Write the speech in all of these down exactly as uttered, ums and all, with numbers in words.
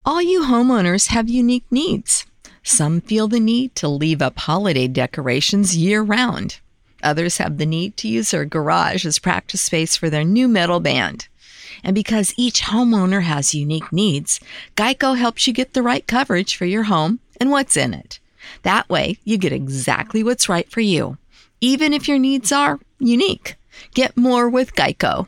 All you homeowners have unique needs. Some feel the need to leave up holiday decorations year-round. Others have the need to use their garage as practice space for their new metal band. And because each homeowner has unique needs, Geico helps you get the right coverage for your home and what's in it. That way, you get exactly what's right for you, even if your needs are unique. Get more with Geico.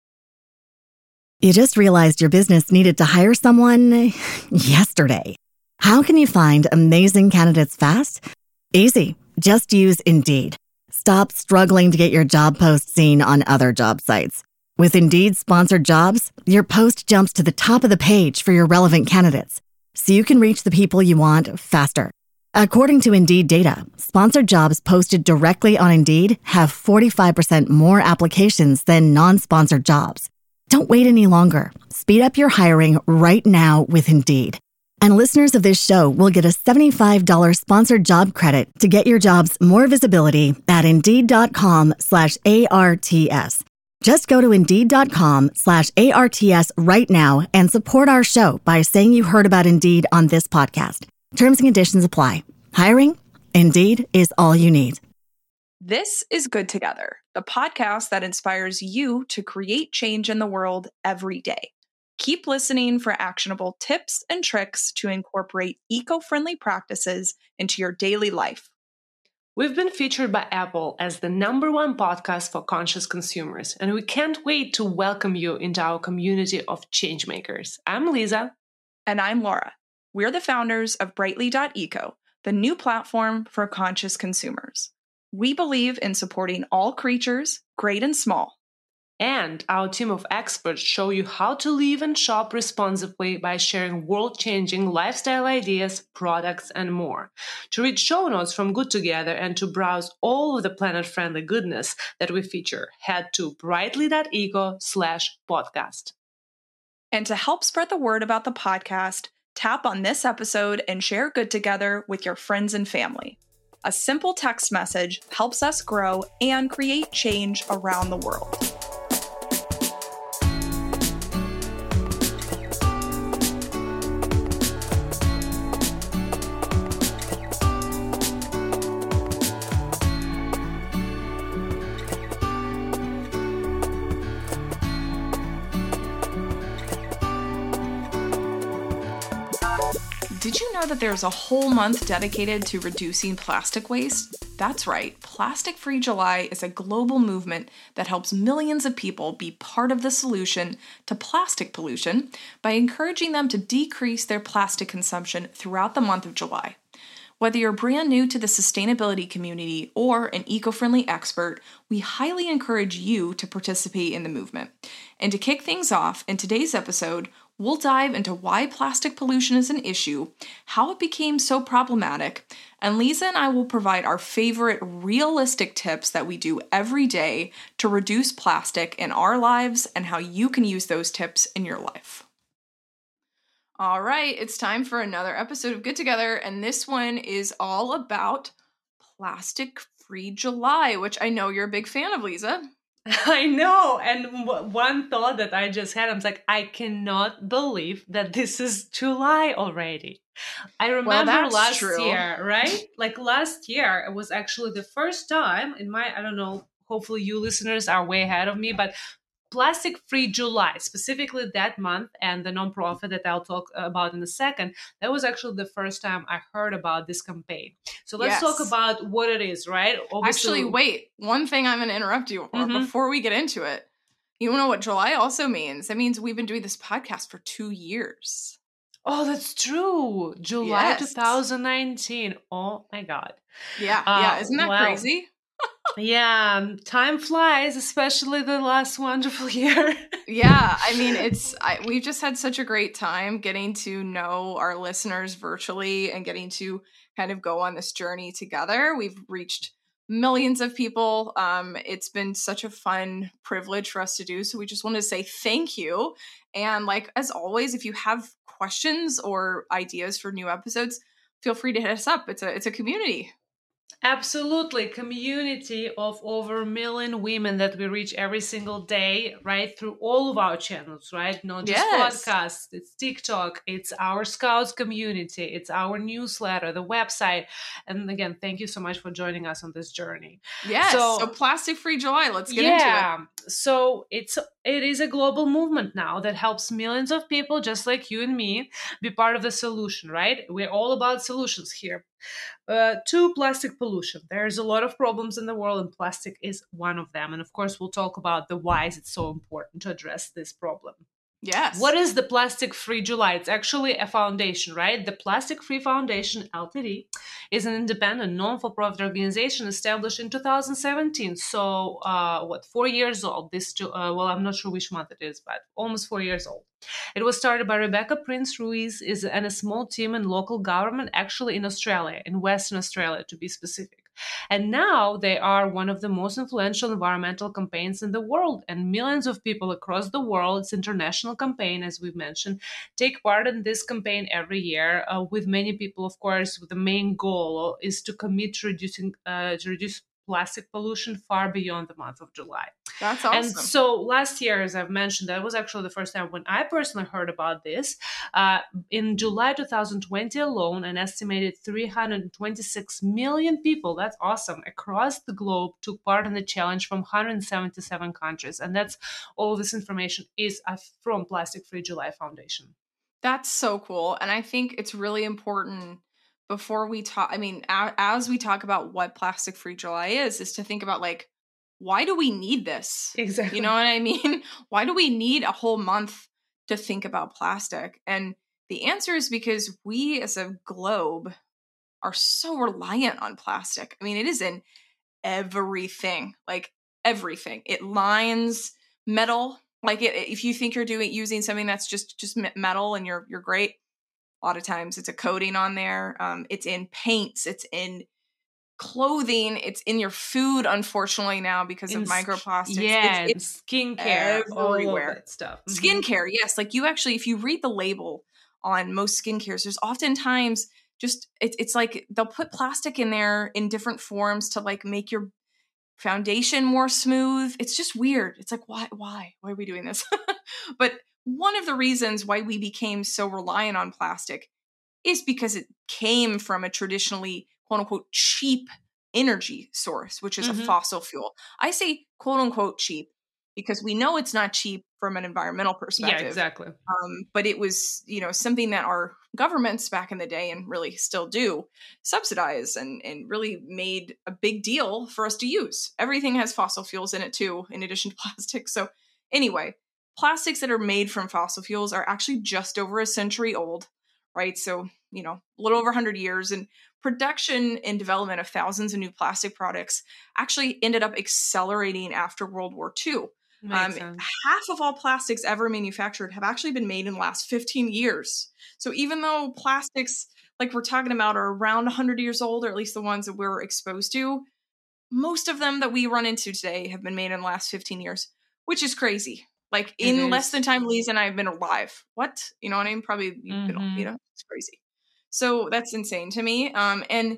You just realized your business needed to hire someone yesterday. How can you find amazing candidates fast? Easy. Just use Indeed. Stop struggling to get your job post seen on other job sites. With Indeed sponsored jobs, your post jumps to the top of the page for your relevant candidates, so you can reach the people you want faster. According to Indeed data, sponsored jobs posted directly on Indeed have forty-five percent more applications than non-sponsored jobs. Don't wait any longer. Speed up your hiring right now with Indeed. And listeners of this show will get a seventy-five dollars sponsored job credit to get your jobs more visibility at Indeed.com slash ARTS. Just go to Indeed.com slash ARTS right now and support our show by saying you heard about Indeed on this podcast. Terms and conditions apply. Hiring? Indeed is all you need. This is Good Together, the podcast that inspires you to create change in the world every day. Keep listening for actionable tips and tricks to incorporate eco-friendly practices into your daily life. We've been featured by Apple as the number one podcast for conscious consumers, and we can't wait to welcome you into our community of changemakers. I'm Lisa. And I'm Laura. We're the founders of Brightly dot eco, the new platform for conscious consumers. We believe in supporting all creatures, great and small. And our team of experts show you how to live and shop responsibly by sharing world-changing lifestyle ideas, products, and more. To read show notes from Good Together and to browse all of the planet-friendly goodness that we feature, head to Brightly dot eco slash podcast. And to help spread the word about the podcast, tap on this episode and share Good Together with your friends and family. A simple text message helps us grow and create change around the world. Did you know that there's a whole month dedicated to reducing plastic waste? That's right, Plastic Free July is a global movement that helps millions of people be part of the solution to plastic pollution by encouraging them to decrease their plastic consumption throughout the month of July. Whether you're brand new to the sustainability community or an eco-friendly expert, we highly encourage you to participate in the movement. And to kick things off, in today's episode, we'll dive into why plastic pollution is an issue, how it became so problematic, and Lisa and I will provide our favorite realistic tips that we do every day to reduce plastic in our lives and how you can use those tips in your life. All right, it's time for another episode of Good Together, and this one is all about Plastic Free July, which I know you're a big fan of, Lisa. I know. And w- one thought that I just had, I was like, I cannot believe that this is July already. I remember well, last true. year, right? Like last year, it was actually the first time in my, I don't know, hopefully you listeners are way ahead of me, but Plastic Free July, specifically that month, and the nonprofit that I'll talk about in a second, that was actually the first time I heard about this campaign. So let's yes. talk about what it is, right? Obviously, Actually, wait. One thing I'm going to interrupt you for mm-hmm. before we get into it. You know what July also means? It means we've been doing this podcast for two years. Oh, that's true. July yes. twenty nineteen. Oh, my God. Yeah, uh, yeah. Isn't that wow. crazy? Yeah, time flies, especially the last wonderful year. Yeah, I mean, it's I, we've just had such a great time getting to know our listeners virtually and getting to kind of go on this journey together. We've reached millions of people. Um, it's been such a fun privilege for us to do. So we just wanted to say thank you. And like, as always, if you have questions or ideas for new episodes, feel free to hit us up. It's a it's a community. Absolutely. Community of over a million women that we reach every single day, right? Through all of our channels, right? Not just Yes. podcasts, it's TikTok, it's our Scouts community, it's our newsletter, the website. And again, thank you so much for joining us on this journey. Yes. So, So, Plastic Free July, let's get into it. yeah. So it's it is a global movement now that helps millions of people just like you and me be part of the solution, right? We're all about solutions here. Uh, to plastic pollution. There's a lot of problems in the world, and plastic is one of them. And of course, we'll talk about the why it's so important to address this problem. Yes. What is the Plastic Free July? It's actually a foundation, right? The Plastic Free Foundation, L T D, is an independent, non-for-profit organization established in two thousand seventeen. So, uh, what, four years old? This, uh, well, I'm not sure which month it is, but almost four years old. It was started by Rebecca Prince Ruiz is, and a small team in local government, actually in Australia, in Western Australia, to be specific. And now they are one of the most influential environmental campaigns in the world. And millions of people across the world, it's an international campaign, as we've mentioned, take part in this campaign every year, uh, with many people, of course, the main goal is to commit to reducing, uh, to reduce plastic pollution far beyond the month of July. That's awesome. And so last year, as I've mentioned, that was actually the first time when I personally heard about this. Uh, in July two thousand twenty alone, an estimated three hundred twenty-six million people, that's awesome, across the globe took part in the challenge from one hundred seventy-seven countries. And that's all this information is from Plastic Free July Foundation. That's so cool. And I think it's really important before we talk, I mean, as we talk about what Plastic Free July is, is to think about like, why do we need this? Exactly. You know what I mean? Why do we need a whole month to think about plastic? And the answer is because we as a globe are so reliant on plastic. I mean, it is in everything, like everything. It lines metal. Like it, if you think you're doing using something that's just just metal and you're you're great, a lot of times it's a coating on there. Um, it's in paints. It's in clothing. It's in your food, unfortunately, now because in of microplastics. Yeah, it's, it's skincare, everywhere. all of that stuff. Mm-hmm. Skincare, yes. Like you actually, if you read the label on most skincares, there's oftentimes just it, it's like they'll put plastic in there in different forms to like make your foundation more smooth. It's just weird. It's like, why, why, why are we doing this? But one of the reasons why we became so reliant on plastic is because it came from a traditionally, quote unquote, cheap energy source, which is mm-hmm. a fossil fuel. I say, quote unquote, cheap because we know it's not cheap from an environmental perspective. Yeah, exactly. Um, but it was, you know, something that our governments back in the day and really still do subsidize and, and really made a big deal for us to use. Everything has fossil fuels in it too, in addition to plastic. So anyway, plastics that are made from fossil fuels are actually just over a century old, right? So, you know, a little over one hundred years. And production and development of thousands of new plastic products actually ended up accelerating after World War Two. Um, half of all plastics ever manufactured have actually been made in the last fifteen years. So even though plastics, like we're talking about, are around one hundred years old, or at least the ones that we're exposed to, most of them that we run into today have been made in the last fifteen years, which is crazy. Like in it less is. than time Lisa and I have been alive. What? You know what I mean? Probably, mm-hmm. been, you know, it's crazy. So that's insane to me. Um, and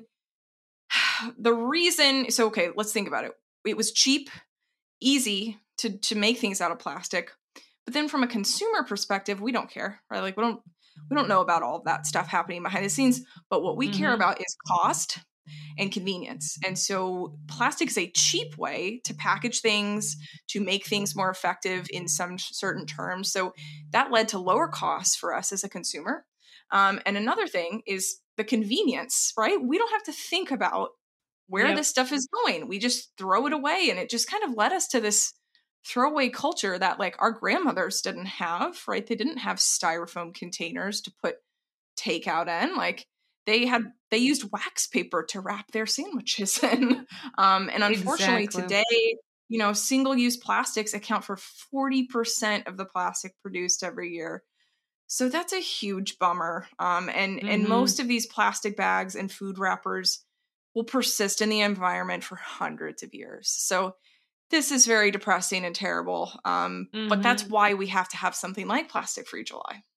the reason, so, okay, let's think about it. It was cheap, easy to, to make things out of plastic. But then from a consumer perspective, we don't care, right? Like we don't, we don't know about all of that stuff happening behind the scenes, but what we mm-hmm. care about is cost and convenience. And so plastic is a cheap way to package things, to make things more effective in some certain terms. So that led to lower costs for us as a consumer. Um, and another thing is the convenience, right? We don't have to think about where yep. this stuff is going. We just throw it away. And it just kind of led us to this throwaway culture that like our grandmothers didn't have, right? They didn't have styrofoam containers to put takeout in. Like they had, they used wax paper to wrap their sandwiches in. Um, and unfortunately exactly. today, you know, single-use plastics account for forty percent of the plastic produced every year. So that's a huge bummer. Um, and, mm-hmm. and most of these plastic bags and food wrappers will persist in the environment for hundreds of years. So this is very depressing and terrible. Um, mm-hmm. But that's why we have to have something like Plastic Free July.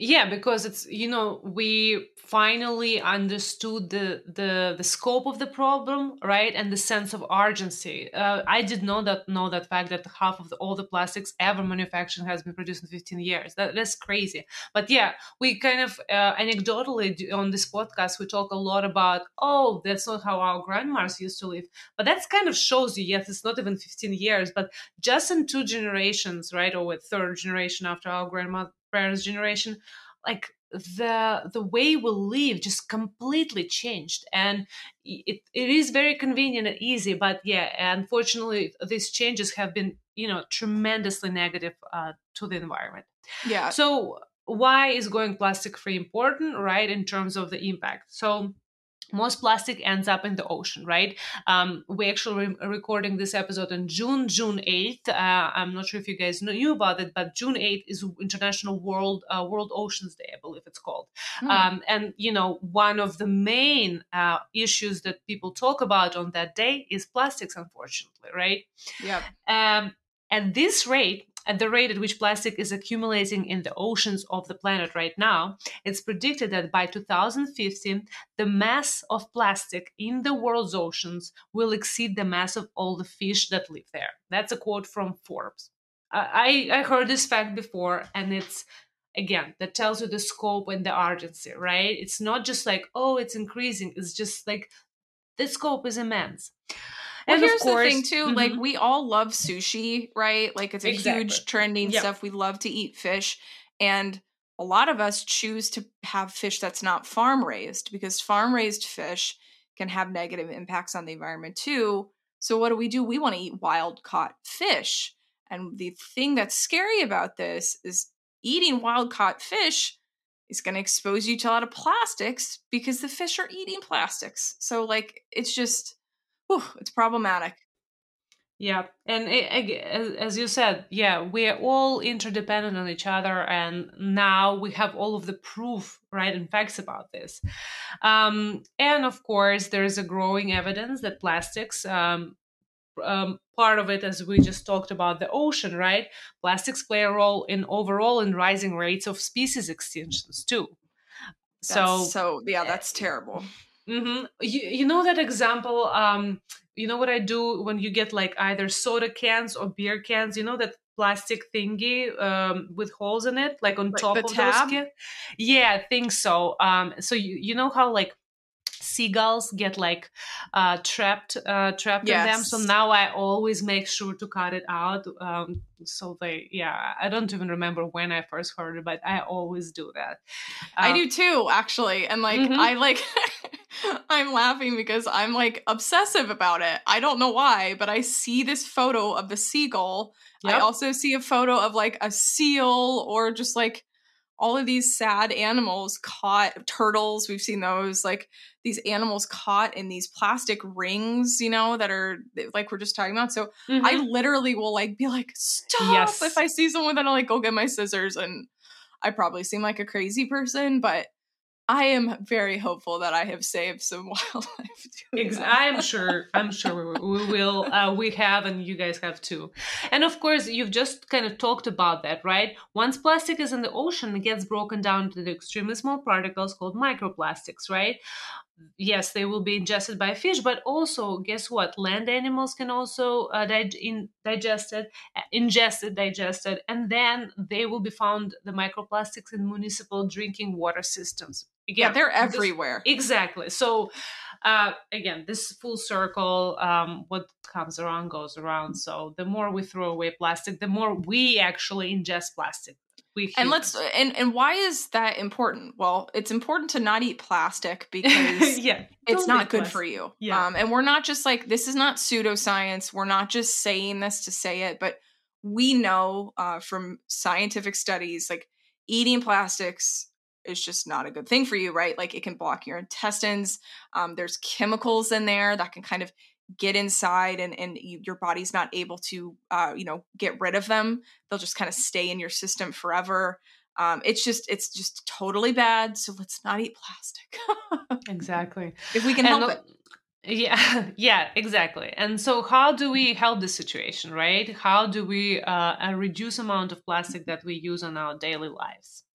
Yeah, because it's, you know, we finally understood the the the scope of the problem, right, and the sense of urgency. Uh, I did know that know that fact that half of the, all the plastics ever manufactured has been produced in fifteen years. That, that's crazy. But yeah, we kind of uh, anecdotally do- on this podcast we talk a lot about, oh, that's not how our grandmas used to live. But that's kind of shows you, yes, it's not even fifteen years, but just in two generations, right, or with third generation after our grandma parents' generation, like the the way we live just completely changed, and it, it is very convenient and easy, but yeah, unfortunately these changes have been, you know, tremendously negative uh, to the environment. Yeah. So why is going plastic free important, right, in terms of the impact? So most plastic ends up in the ocean, right? Um, we actually re- recording this episode on June June eighth. Uh, I'm not sure if you guys knew about it, but June eighth is International World uh, World Oceans Day, I believe it's called. Hmm. Um, and you know, one of the main uh, issues that people talk about on that day is plastics, unfortunately, right? Yep. Um, at this rate, at the rate at which plastic is accumulating in the oceans of the planet right now, it's predicted that by two thousand fifty, the mass of plastic in the world's oceans will exceed the mass of all the fish that live there. That's a quote from Forbes. I, I heard this fact before, and it's, again, that tells you the scope and the urgency, right? It's not just like, oh, it's increasing. It's just like the scope is immense. Well, And of here's course, the thing too, mhm. like we all love sushi, right? Like it's a Exactly. huge trending Yep. stuff. We love to eat fish. And a lot of us choose to have fish that's not farm raised because farm raised fish can have negative impacts on the environment too. So what do we do? We want to eat wild caught fish. And the thing that's scary about this is eating wild caught fish is going to expose you to a lot of plastics because the fish are eating plastics. So like it's just whew, it's problematic. Yeah, and it, it- as as you said, yeah, we are all interdependent on each other, and now we have all of the proof, right, and facts about this. Um, and of course, there is a growing evidence that plastics, um, um, part of it, as we just talked about the ocean, right? Plastics play a role in overall in rising rates of species extinctions too. That's So, so yeah, that's terrible. Mm-hmm. You, you know that example, um, you know what I do when you get like either soda cans or beer cans, you know that plastic thingy um, with holes in it, like on Like top the of tab? those cans? Yeah, I think so. Um, so you, you know how like seagulls get like uh, trapped uh, trapped in them. So Yes. now I always make sure to cut it out. Um, so they, yeah, I don't even remember when I first heard it, but I always do that. I Um, do too, actually. And like Mhm. I like I'm laughing because I'm like obsessive about it. I don't know why, but I see this photo of the seagull. I Yep. also see a photo of like a seal or just like all of these sad animals caught, turtles, we've seen those, like these animals caught in these plastic rings, you know, that are like we're just talking about. So Mhm. I literally will like be like, stop Yes. if I see someone, then I'll like go get my scissors. And I probably seem like a crazy person, but I am very hopeful that I have saved some wildlife. doing Ex- that. I'm sure. I'm sure we, will- we will. Uh, we have, and you guys have too. And of course, you've just kind of talked about that, right? Once plastic is in the ocean, it gets broken down to the extremely small particles called microplastics, right? Yes, they will be ingested by fish, but also, guess what? Land animals can also uh, dig- in, digest it, uh, ingest it, digest it, and then they will be found the microplastics in municipal drinking water systems. Yeah, Again, they're this- everywhere. Exactly. So, uh, again, this full circle, um, what comes around goes around. So, the more we throw away plastic, the more we actually ingest plastic. We And humans. let's and and why is that important? Well, it's important to not eat plastic because yeah, it's don't not eat good plastic. for you. Yeah. Um, and we're not just like this is not pseudoscience. We're not just saying this to say it, but we know uh, from scientific studies like eating plastics is just not a good thing for you, right? Like it can block your intestines. Um, there's chemicals in there that can kind of get inside and, and you, your body's not able to, uh, you know, get rid of them. They'll just kind of stay in your system forever. Um, it's just, it's just totally bad. So let's not eat plastic Exactly. if we can And help uh, it. Yeah, yeah, exactly. And so, how do we help this situation, right? How do we uh, uh, reduce amount of plastic that we use on our daily lives?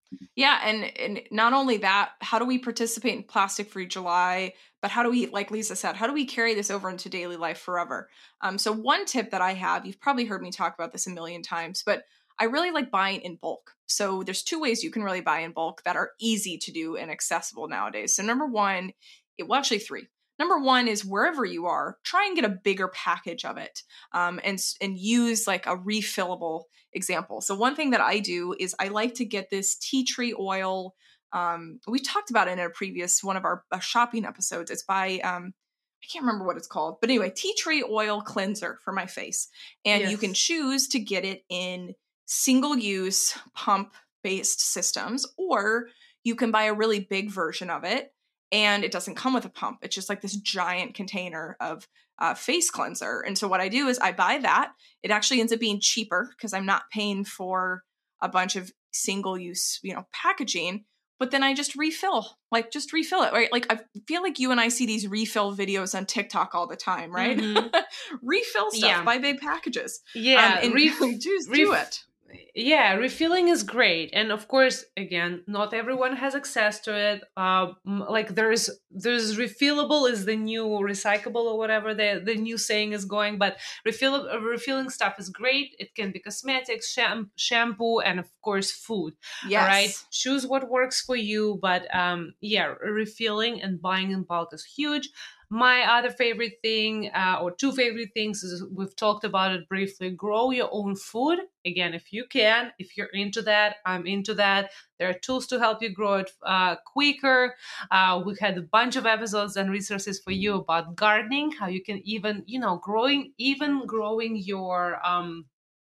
Yeah, and and not only that, how do we participate in Plastic Free July, but how do we, like Lisa said, how do we carry this over into daily life forever? Um, so one tip that I have, you've probably heard me talk about this a million times, but I really like buying in bulk. So there's two ways you can really buy in bulk that are easy to do and accessible nowadays. So number one, it, well, actually three. Number one is wherever you are, try and get a bigger package of it, um, and and use like a refillable example. So one thing that I do is I like to get this tea tree oil. Um, we talked about it in a previous one of our uh, shopping episodes. It's by um, I can't remember what it's called, but anyway, tea tree oil cleanser for my face, and Yes. you can choose to get it in single-use pump-based systems, or you can buy a really big version of it. And it doesn't come with a pump. It's just like this giant container of uh, face cleanser. And so what I do is I buy that. It actually ends up being cheaper because I'm not paying for a bunch of single use, you know, packaging. But then I just refill, like just refill it, right? Like I feel like you and I see these refill videos on TikTok all the time, right? Mhm. Refill stuff, Yeah. buy big packages. Yeah, um, and ref- just ref- do it. Yeah, refilling is great, and of course, again, not everyone has access to it. Uh, m- like there's there's refillable is the new recyclable or whatever the the new saying is going. But refill uh, refilling stuff is great. It can be cosmetics, sham- shampoo, and of course, food. Yes. All right, choose what works for you. But um, yeah, refilling and buying in bulk is huge. My other favorite thing, uh, or two favorite things, is we've talked about it briefly. Grow your own food. Again, if you can, if you're into that, I'm into that. There are tools to help you grow it uh, quicker. Uh, we had a bunch of episodes and resources for you about gardening, how you can even, you know, growing, even growing your um,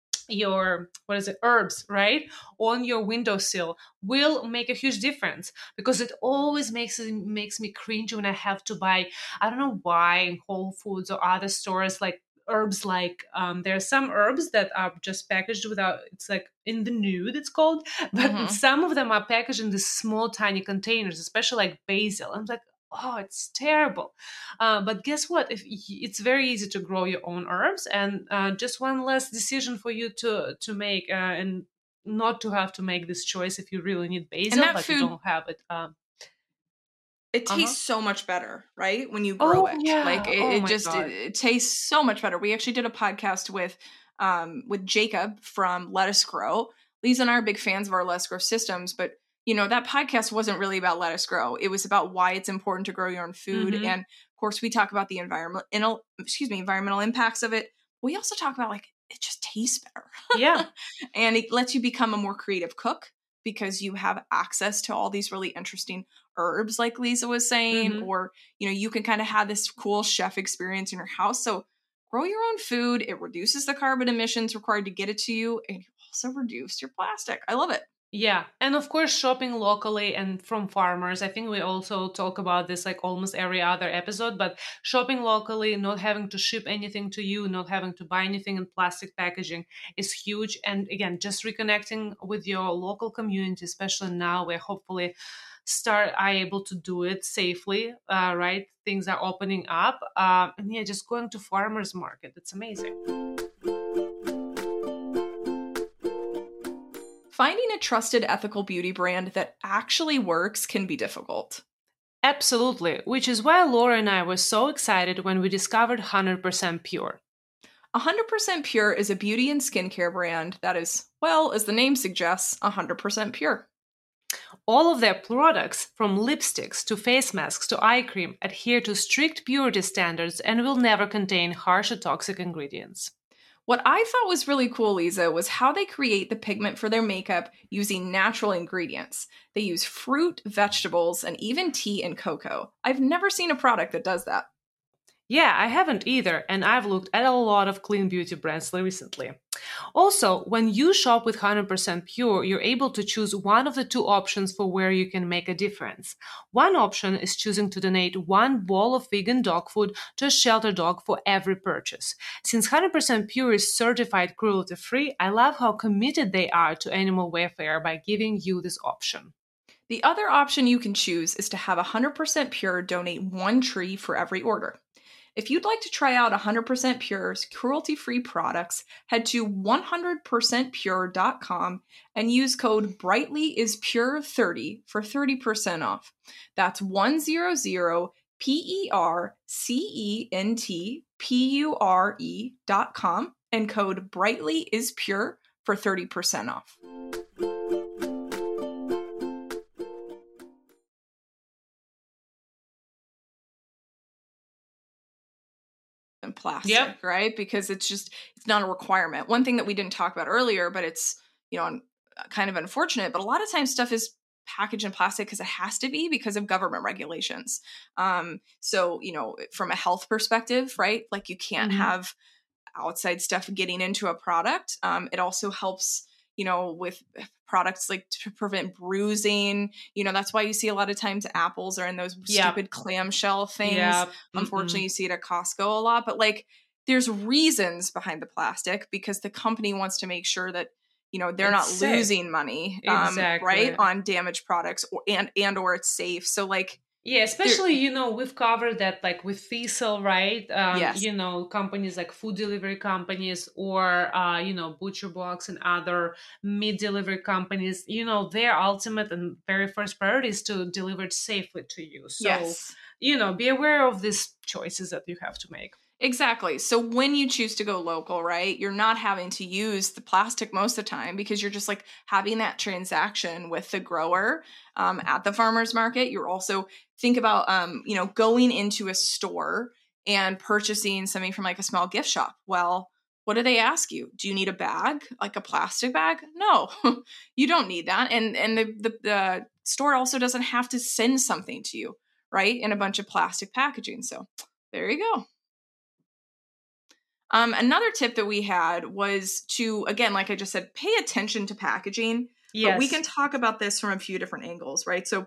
your what is it herbs right on your windowsill will make a huge difference, because it always makes it makes me cringe when I have to buy, I don't know why, in Whole Foods or other stores, like herbs, like um there are some herbs that are just packaged without, it's like in the nude it's called, but Mhm. some of them are packaged in these small tiny containers, especially like basil. I'm like, oh, it's terrible. Uh, but guess what? If y- it's very easy to grow your own herbs, and uh, just one less decision for you to to make, uh, and not to have to make this choice if you really need basil, that but you food- don't have it. Um, It Uh-huh. tastes so much better, right? When you grow oh it. yeah! Like it, oh it my just god! it, it tastes so much better. We actually did a podcast with um with Jacob from Lettuce Grow. Lisa and I are big fans of our Lettuce Grow systems, but you know, that podcast wasn't really about Lettuce Grow. It was about why it's important to grow your own food. Mhm. And of course we talk about the environmental excuse me, environmental impacts of it. We also talk about like it just tastes better. Yeah. And it lets you become a more creative cook because you have access to all these really interesting herbs, like Lisa was saying, Mhm. or, you know, you can kind of have this cool chef experience in your house. So grow your own food. It reduces the carbon emissions required to get it to you, and you also reduce your plastic. I love it. Yeah, and of course, shopping locally and from farmers. I think we also talk about this like almost every other episode, but shopping locally, not having to ship anything to you, not having to buy anything in plastic packaging is huge. And again, just reconnecting with your local community, especially now where hopefully start are able to do it safely, uh, right? Things are opening up. Uh, and yeah, just going to farmers market. It's amazing. Finding a trusted ethical beauty brand that actually works can be difficult. Absolutely, which is why Laura and I were so excited when we discovered one hundred percent Pure. one hundred percent Pure is a beauty and skincare brand that is, well, as the name suggests, one hundred percent pure. All of their products, from lipsticks to face masks to eye cream, adhere to strict purity standards and will never contain harsh or toxic ingredients. What I thought was really cool, Lisa, was how they create the pigment for their makeup using natural ingredients. They use fruit, vegetables, and even tea and cocoa. I've never seen a product that does that. Yeah, I haven't either, and I've looked at a lot of clean beauty brands recently. Also, when you shop with one hundred percent Pure, you're able to choose one of the two options for where you can make a difference. One option is choosing to donate one bowl of vegan dog food to a shelter dog for every purchase. Since one hundred percent Pure is certified cruelty-free, I love how committed they are to animal welfare by giving you this option. The other option you can choose is to have one hundred percent Pure donate one tree for every order. If you'd like to try out one hundred percent Pure's cruelty-free products, head to one hundred percent pure dot com and use code brightly is pure thirty for thirty percent off. That's one hundred P E R C E N T P U R E dot com and code brightly is pure for thirty percent off. And plastic, yep. right? Because it's just, it's not a requirement. One thing that we didn't talk about earlier, but it's, you know, kind of unfortunate, but a lot of times stuff is packaged in plastic because it has to be because of government regulations. Um, so, you know, from a health perspective, right? Like you can't mm-hmm. have outside stuff getting into a product. Um, it also helps, you know, with products like to prevent bruising, you know, that's why you see a lot of times apples are in those yep. stupid clamshell things. Yep. Unfortunately, mm-hmm. you see it at Costco a lot, but like there's reasons behind the plastic because the company wants to make sure that, you know, they're it's not safe. losing money, um, exactly. right, on damaged products or, and, and, or it's safe. So like, yeah, especially, you know, we've covered that like with Thistle, right? Um, yes. You know, companies like food delivery companies or, uh, you know, Butcher Box and other meat delivery companies, you know, their ultimate and very first priority is to deliver it safely to you. So, yes. you know, be aware of these choices that you have to make. Exactly. So when you choose to go local, right, you're not having to use the plastic most of the time because you're just like having that transaction with the grower um, at the farmer's market. You're also think about, um, you know, going into a store and purchasing something from like a small gift shop. Well, what do they ask you? Do you need a bag, like a plastic bag? No, you don't need that. And and the, the, the store also doesn't have to send something to you, right, in a bunch of plastic packaging. So there you go. Um, another tip that we had was to, again, like I just said, pay attention to packaging. Yes. But we can talk about this from a few different angles, right? So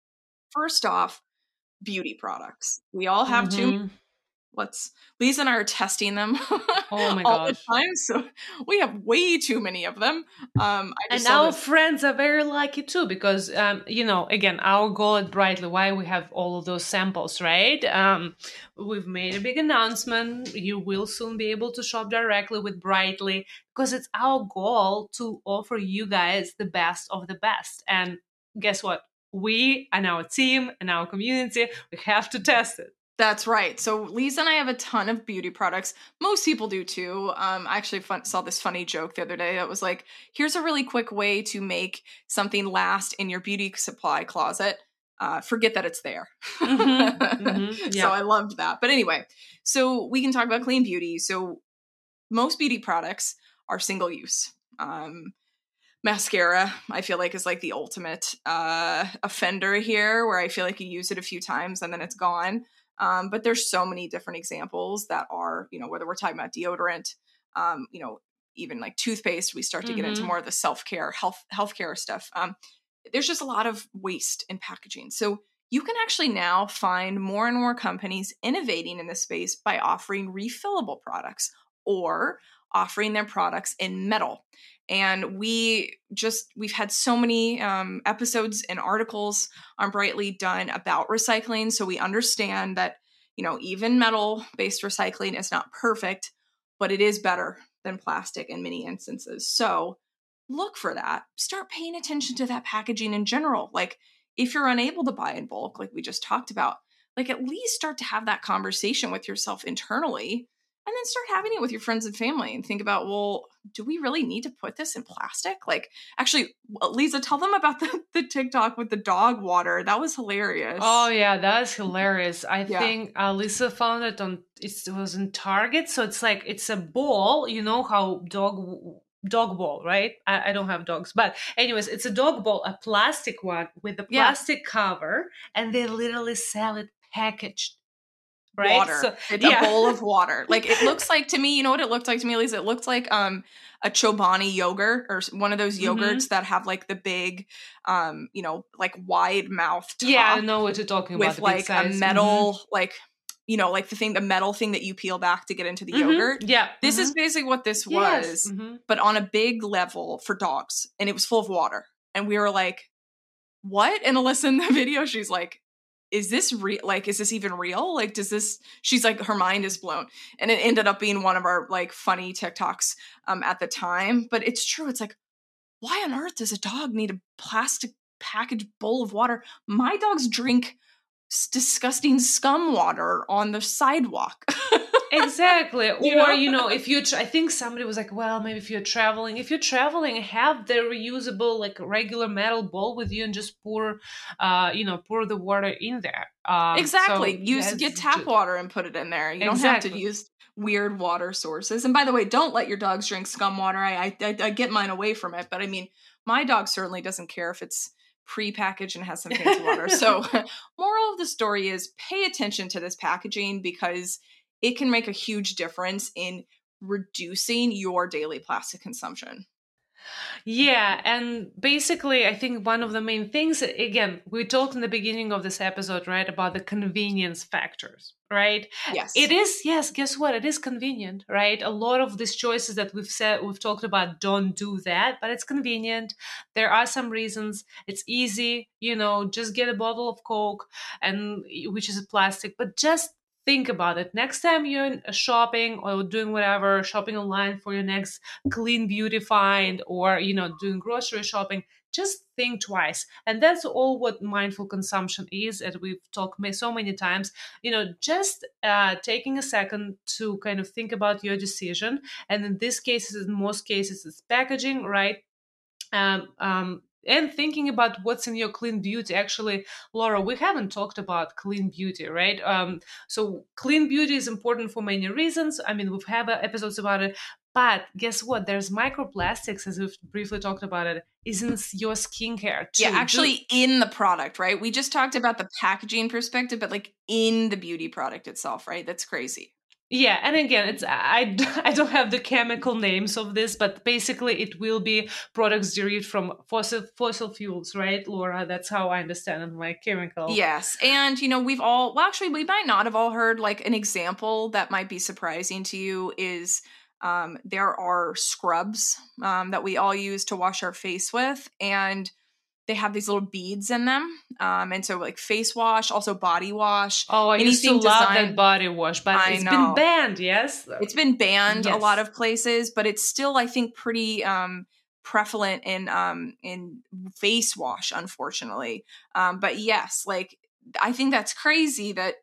first off, beauty products. We all have mm-hmm. to. Let's, Lisa and I are testing them oh my all gosh. the time. So we have way too many of them. Um, I just and our this- friends are very lucky too, because, um, you know, again, our goal at Brightly, why we have all of those samples, right? Um, we've made a big announcement. You will soon be able to shop directly with Brightly because it's our goal to offer you guys the best of the best. And guess what? We and our team and our community, we have to test it. That's right. So Lisa and I have a ton of beauty products. Most people do too. Um, I actually fun- saw this funny joke the other day that was like, here's a really quick way to make something last in your beauty supply closet. Uh, forget that it's there. Mm-hmm. Mm-hmm. Yeah. So I loved that. But anyway, so we can talk about clean beauty. So most beauty products are single use. Um, mascara, I feel like, is like the ultimate uh, offender here, where I feel like you use it a few times and then it's gone. Um, but there's so many different examples that are, you know, whether we're talking about deodorant, um, you know, even like toothpaste, we start to mm-hmm. get into more of the self-care, health, healthcare stuff. Um, there's just a lot of waste in packaging. So you can actually now find more and more companies innovating in this space by offering refillable products or offering their products in metal. And we just, we've had so many um, episodes and articles on Brightly done about recycling. So we understand that, you know, even metal-based recycling is not perfect, but it is better than plastic in many instances. So look for that. Start paying attention to that packaging in general. Like if you're unable to buy in bulk, like we just talked about, like at least start to have that conversation with yourself internally. And then start having it with your friends and family and think about, well, do we really need to put this in plastic? Like, actually, Lisa, tell them about the, the TikTok with the dog water. That was hilarious. Oh, yeah, that's hilarious. I yeah. think uh, Lisa found it on, it was in Target. So it's like, it's a bowl, you know how dog dog bowl, right? I, I don't have dogs. But anyways, it's a dog bowl, a plastic one with a plastic yeah. cover. And they literally sell it packaged. Right? Water. So, it's yeah. a bowl of water. Like it looks like to me, you know what it looked like to me, Lisa? It looked like um a Chobani yogurt or one of those yogurts mm-hmm. that have like the big, um, you know, like wide mouth top. Yeah, I know what you're talking with about. With like a metal, mm-hmm. like, you know, like the thing, the metal thing that you peel back to get into the mm-hmm. yogurt. Yeah. This mm-hmm. is basically what this yes. was, mm-hmm. but on a big level for dogs. And it was full of water. And we were like, what? And Alyssa in the video, she's like, is this real? Like, is this even real? Like, does this, she's like, her mind is blown. And it ended up being one of our like funny TikToks um, at the time. But it's true. It's like, why on earth does a dog need a plastic packaged bowl of water? My dogs drink s- disgusting scum water on the sidewalk. Exactly. You Or, know? you know, if you, tra- I think somebody was like, well, maybe if you're traveling, if you're traveling, have the reusable, like regular metal bowl with you and just pour, uh, you know, pour the water in there. Um, Exactly. so Use that's get tap ju- water and put it in there. You Exactly. don't have to use weird water sources. And by the way, don't let your dogs drink scum water. I I, I get mine away from it, but I mean, my dog certainly doesn't care if it's pre-packaged and has some fancy water. So, moral of the story is pay attention to this packaging because it can make a huge difference in reducing your daily plastic consumption. Yeah, and basically, I think one of the main things, again, we talked in the beginning of this episode, right, about the convenience factors, right? Yes. It is, yes, guess what? It is convenient, right? A lot of these choices that we've said, we've talked about don't do that, but it's convenient. There are some reasons. It's easy, you know, just get a bottle of Coke, and which is a plastic, but just think about it. Next time you're shopping or doing whatever, shopping online for your next clean beauty find or, you know, doing grocery shopping, just think twice. And that's all what mindful consumption is, as we've talked so many times. You know, just uh, taking a second to kind of think about your decision. And in this case, in most cases, it's packaging, right? Um, um, and thinking about what's in your clean beauty. Actually, Laura, we haven't talked about clean beauty, right? Um, so clean beauty is important for many reasons. I mean, we've had episodes about it. But guess what? There's microplastics, as we've briefly talked about it, is in your skincare too. Yeah, actually Do- in the product, right? We just talked about the packaging perspective, but like in the beauty product itself, right? That's crazy. Yeah, and again, it's I, I don't have the chemical names of this, but basically it will be products derived from fossil fossil fuels, right, Laura? That's how I understand it, my chemical. Yes. And, you know, we've all, well, actually, we might not have all heard like an example that might be surprising to you is um, there are scrubs um, that we all use to wash our face with. And they have these little beads in them. Um, and so like face wash, also body wash. Oh, I used to anything love designed- that body wash, but I it's know. been banned, yes? It's been banned a Yes. lot of places, but it's still, I think, pretty um, prevalent in um, in face wash, unfortunately. Um, but yes, like I think that's crazy that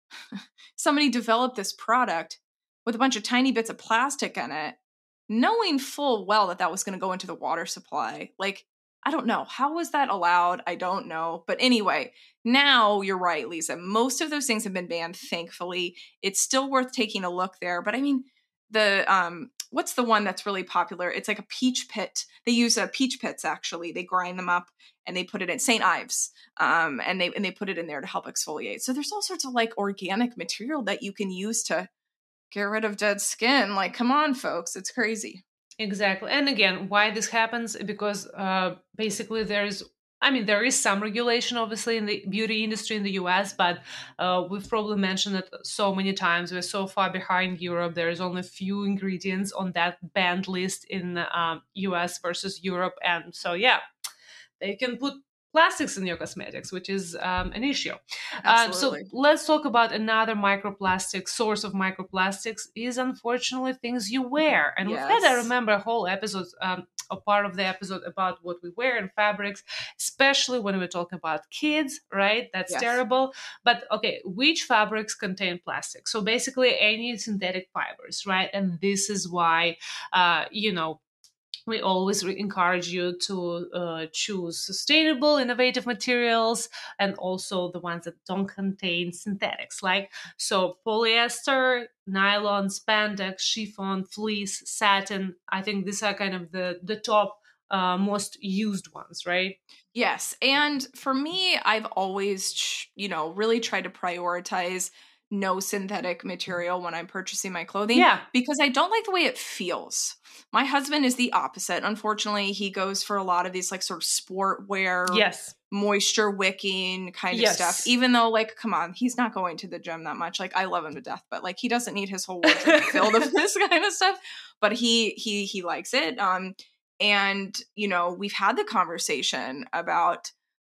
somebody developed this product with a bunch of tiny bits of plastic in it, knowing full well that that was going to go into the water supply. Like, I don't know. How was that allowed? I don't know. But anyway, now you're right, Lisa. Most of those things have been banned, thankfully. It's still worth taking a look there. But I mean, the um, what's the one that's really popular? It's like a peach pit. They use uh, peach pits, actually. They grind them up and they put it in Saint Ives. Um, and they and they put it in there to help exfoliate. So there's all sorts of like organic material that you can use to get rid of dead skin. Like, come on, folks. It's crazy. Exactly. And again, why this happens? Because uh, basically there's, I mean, there is some regulation, obviously, in the beauty industry in the U S, but uh, we've probably mentioned it so many times. We're so far behind Europe. There is only a few ingredients on that banned list in um, U S versus Europe. And so, yeah, they can put plastics in your cosmetics, which is um, an issue. Um, so Absolutely. let's talk about another microplastic source of microplastics is unfortunately things you wear. And we've had, I Yes. remember, a whole episode, um, a part of the episode about what we wear and fabrics, especially when we're talking about kids, right? That's Yes. terrible. But okay, which fabrics contain plastic? So basically any synthetic fibers, right? And this is why, uh, you know, we always re- encourage you to uh, choose sustainable, innovative materials and also the ones that don't contain synthetics. Like, so polyester, nylon, spandex, chiffon, fleece, satin. I think these are kind of the, the top uh, most used ones, right? Yes. And for me, I've always, ch- you know, really tried to prioritize no synthetic material when I'm purchasing my clothing. Yeah. Because I don't like the way it feels. My husband is the opposite. Unfortunately, he goes for a lot of these like sort of sport wear, Yes. moisture wicking kind Yes. of stuff. Even though, like, come on, he's not going to the gym that much. Like, I love him to death, but like he doesn't need his whole wardrobe filled with this kind of stuff. But he he he likes it. Um, and you know, we've had the conversation about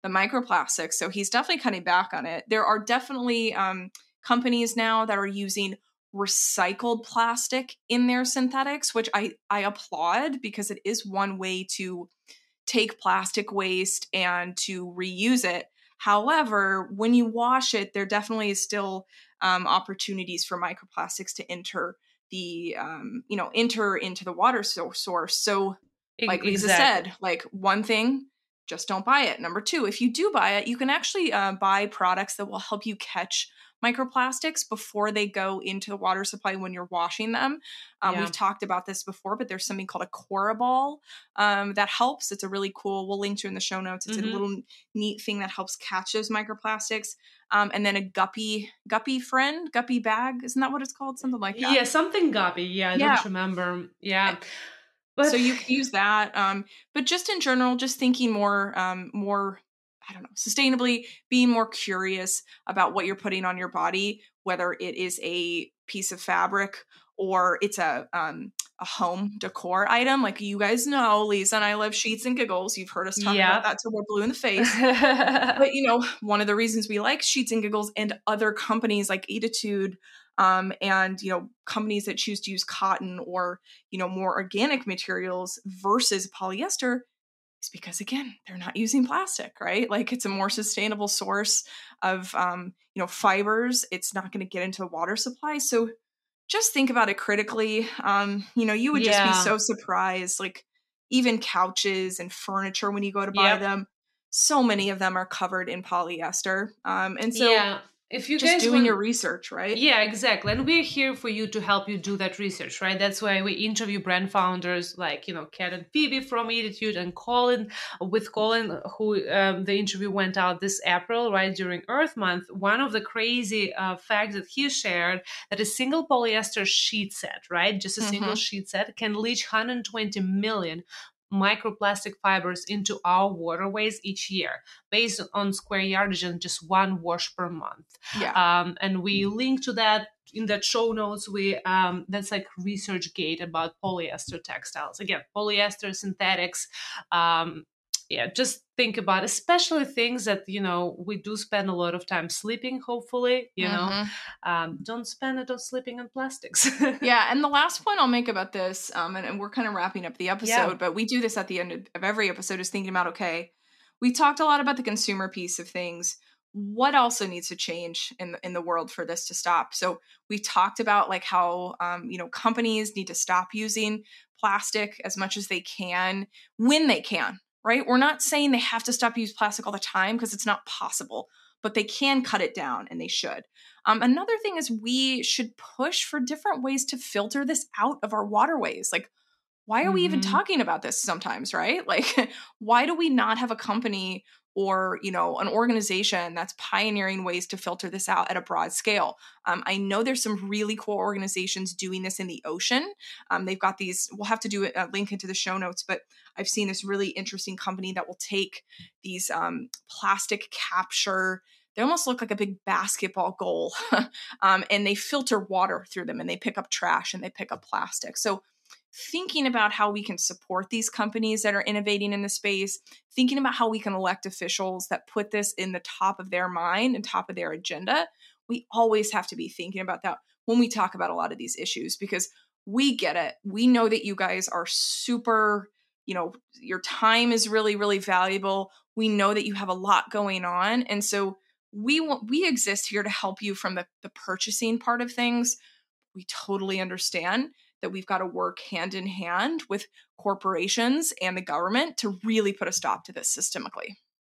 the microplastics. So he's definitely cutting back on it. There are definitely um, companies now that are using recycled plastic in their synthetics, which I, I applaud because it is one way to take plastic waste and to reuse it. However, when you wash it, there definitely is still um, opportunities for microplastics to enter the, um, you know, enter into the water so- source. So like Lisa exactly. said, like one thing, just don't buy it. Number two, if you do buy it, you can actually uh, buy products that will help you catch microplastics before they go into the water supply when you're washing them. Um, Yeah. We've talked about this before, but there's something called a Coraball um, that helps. It's a really cool, we'll link to in the show notes. It's Mm-hmm. a little neat thing that helps catch those microplastics. Um, and then a Guppy, Guppy friend, Guppy bag. Isn't that what it's called? Something like that. Yeah, something Guppy. Yeah, I Yeah. don't remember. Yeah. But so you can use that. Um, but just in general, just thinking more, um, more, I don't know, sustainably, being more curious about what you're putting on your body, whether it is a piece of fabric or it's a, um, a home decor item. Like you guys know, Lisa and I love Sheets and Giggles. You've heard us talk Yep. about that till we're blue in the face. But, you know, one of the reasons we like Sheets and Giggles and other companies like Attitude um, and, you know, companies that choose to use cotton or, you know, more organic materials versus polyester is because, again, they're not using plastic, right? Like it's a more sustainable source of, um, you know, fibers. It's not going to get into the water supply. So just think about it critically. Um, you know, you would Yeah. just be so surprised, like even couches and furniture when you go to buy Yep. them, so many of them are covered in polyester. Um, and so yeah. If you just guys doing want, your research, right? Yeah, exactly. And we're here for you to help you do that research, right? That's why we interview brand founders like, you know, Kat and Phoebe from Attitude and Colin, with Colin, who um, the interview went out this April, right, during Earth Month. One of the crazy uh, facts that he shared, that a single polyester sheet set, right, just a Mhm. single sheet set can leach one hundred twenty million microplastic fibers into our waterways each year, based on square yardage and just one wash per month. Yeah. Um, and we link to that in the show notes. We um, that's like ResearchGate about polyester textiles. Again, polyester synthetics. Um, yeah, just think about, especially things that, you know, we do spend a lot of time sleeping, hopefully, you know, Mhm. um, don't spend it on sleeping on plastics. Yeah. And the last point I'll make about this, um, and, and we're kind of wrapping up the episode, Yeah. but we do this at the end of, of every episode, is thinking about, okay, we talked a lot about the consumer piece of things. What also needs to change in the, in the world for this to stop? So we talked about like how, um, you know, companies need to stop using plastic as much as they can when they can, right? We're not saying they have to stop using plastic all the time because it's not possible, but they can cut it down and they should. Um, another thing is we should push for different ways to filter this out of our waterways. Like, why are we even Mhm. talking about this sometimes, right? Like, why do we not have a company or, you know, an organization that's pioneering ways to filter this out at a broad scale? Um, I know there's some really cool organizations doing this in the ocean. Um, they've got these, we'll have to do a link into the show notes, but I've seen this really interesting company that will take these um, plastic capture, they almost look like a big basketball goal, um, and they filter water through them and they pick up trash and they pick up plastic. So thinking about how we can support these companies that are innovating in the space, thinking about how we can elect officials that put this in the top of their mind and top of their agenda. We always have to be thinking about that when we talk about a lot of these issues, because we get it. We know that you guys are super, you know, your time is really, really valuable. We know that you have a lot going on. And so we want, we exist here to help you from the, the purchasing part of things. We totally understand that we've got to work hand in hand with corporations and the government to really put a stop to this systemically.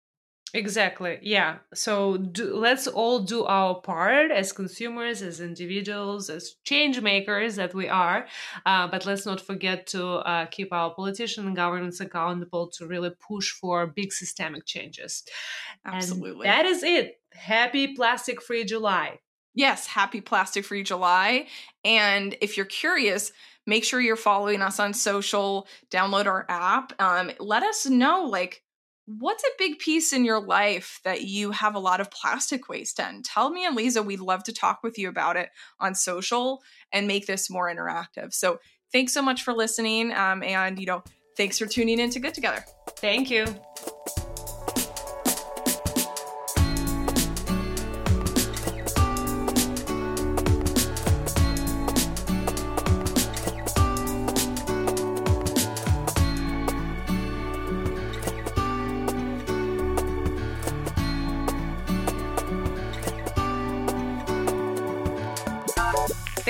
Exactly. Yeah. So do, let's all do our part as consumers, as individuals, as change makers that we are. Uh, but let's not forget to uh, keep our politicians and governments accountable to really push for big systemic changes. Absolutely. And that is it. Happy Plastic-Free July. Yes, happy Plastic-Free July. And if you're curious, make sure you're following us on social, download our app. Um, let us know, like, what's a big piece in your life that you have a lot of plastic waste in? Tell me and Lisa, we'd love to talk with you about it on social and make this more interactive. So thanks so much for listening. Um, and, you know, thanks for tuning in to Good Together. Thank you.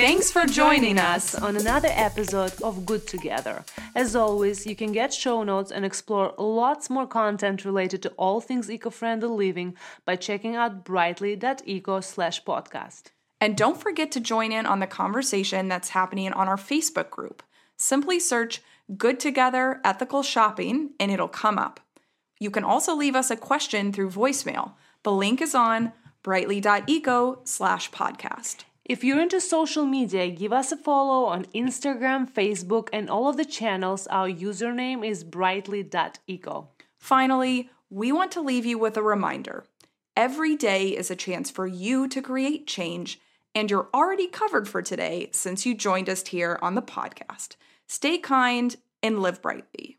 Thanks for joining us on another episode of Good Together. As always, you can get show notes and explore lots more content related to all things eco-friendly living by checking out brightly.eco slash podcast. And don't forget to join in on the conversation that's happening on our Facebook group. Simply search Good Together Ethical Shopping and it'll come up. You can also leave us a question through voicemail. The link is on brightly.eco slash podcast. If you're into social media, give us a follow on Instagram, Facebook, and all of the channels. Our username is brightly.eco. Finally, we want to leave you with a reminder. Every day is a chance for you to create change, and you're already covered for today since you joined us here on the podcast. Stay kind and live brightly.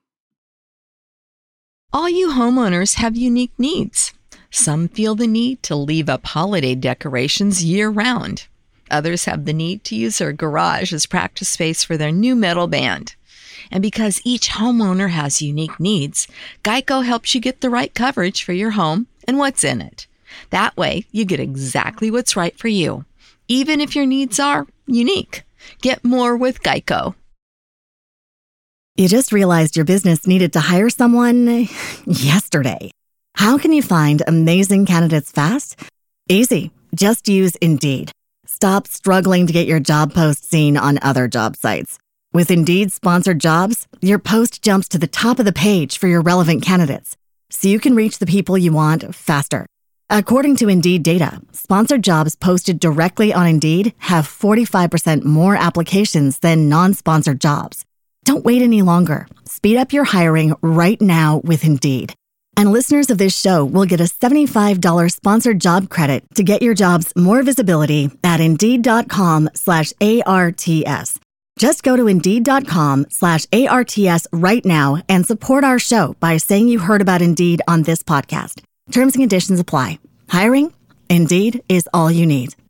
All you homeowners have unique needs. Some feel the need to leave up holiday decorations year-round. Others have the need to use their garage as practice space for their new metal band. And because each homeowner has unique needs, Geico helps you get the right coverage for your home and what's in it. That way, you get exactly what's right for you, even if your needs are unique. Get more with Geico. You just realized your business needed to hire someone yesterday. How can you find amazing candidates fast? Easy. Just use Indeed. Stop struggling to get your job post seen on other job sites. With Indeed sponsored jobs, your post jumps to the top of the page for your relevant candidates, so you can reach the people you want faster. According to Indeed data, sponsored jobs posted directly on Indeed have forty-five percent more applications than non-sponsored jobs. Don't wait any longer. Speed up your hiring right now with Indeed. And listeners of this show will get a seventy-five dollars sponsored job credit to get your jobs more visibility at Indeed.com slash ARTS. Just go to Indeed.com slash ARTS right now and support our show by saying you heard about Indeed on this podcast. Terms and conditions apply. Hiring? Indeed is all you need.